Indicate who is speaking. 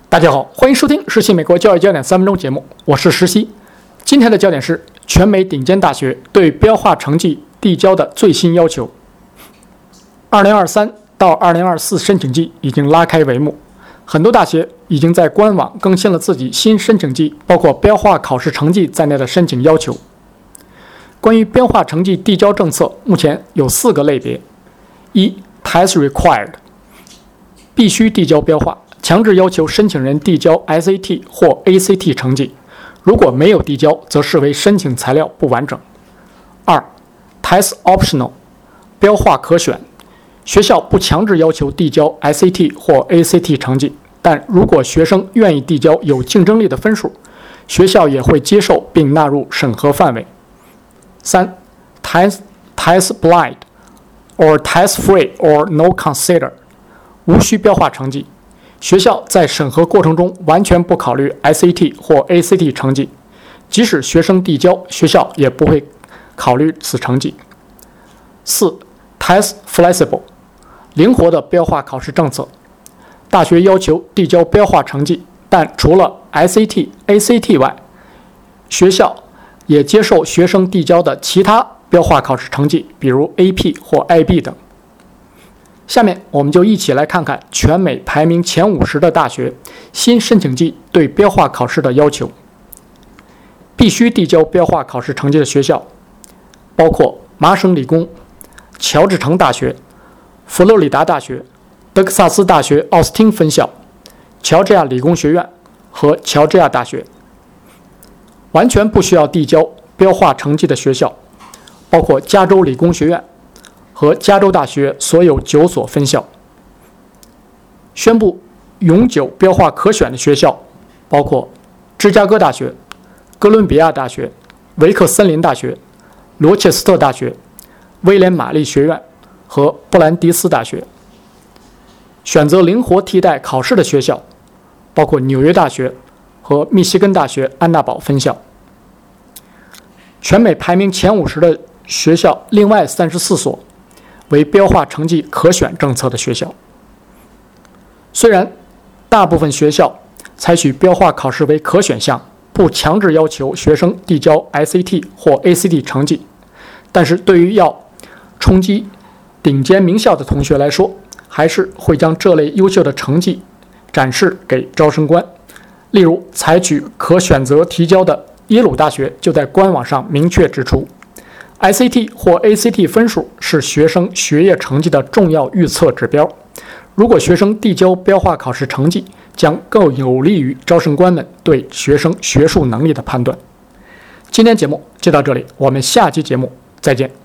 Speaker 1: 大家好，欢迎收听实习美国教育焦点3分钟节目，我是实习。今天的焦点是全美顶尖大学对标化成绩递交的最新要求。2023到2024申请季已经拉开帷幕，很多大学已经在官网更新了自己新申请季，包括标化考试成绩在内的申请要求。关于标化成绩递交政策，目前有4个类别：一 ，Test Required， 必须递交标化，强制要求申请人递交 SAT 或 ACT 成绩，如果没有递交，则视为申请材料不完整。2 ，Test Optional， 标化可选，学校不强制要求递交 SAT 或 ACT 成绩，但如果学生愿意递交有竞争力的分数，学校也会接受并纳入审核范围。3 ，Test Blind or Test Free or No Consider， 无需标化成绩，学校在审核过程中完全不考虑 SAT 或 ACT 成绩，即使学生递交，学校也不会考虑此成绩。4 ，Test Flexible， 灵活的标化考试政策，大学要求递交标化成绩，但除了 SAT、ACT 外，学校也接受学生递交的其他标化考试成绩，比如 AP 或 IB 等。下面我们就一起来看看全美排名前50的大学新申请季对标化考试的要求。必须递交标化考试成绩的学校包括麻省理工、乔治城大学、佛罗里达大学、德克萨斯大学奥斯汀分校、乔治亚理工学院和乔治亚大学。完全不需要递交标化成绩的学校包括加州理工学院和加州大学所有9所分校。宣布永久标化可选的学校包括芝加哥大学、哥伦比亚大学、维克森林大学、罗切斯特大学、威廉玛丽学院和布兰迪斯大学。选择灵活替代考试的学校包括纽约大学和密西根大学安娜堡分校。全美排名前50的学校另外34所为标化成绩可选政策的学校。虽然大部分学校采取标化考试为可选项，不强制要求学生递交 SAT 或 ACT 成绩，但是对于要冲击顶尖名校的同学来说，还是会将这类优秀的成绩展示给招生官。例如，采取可选择提交的耶鲁大学就在官网上明确指出， SAT 或 ACT 分数是学生学业成绩的重要预测指标。如果学生递交标化考试成绩，将更有利于招生官们对学生学术能力的判断。今天节目就到这里，我们下期节目再见。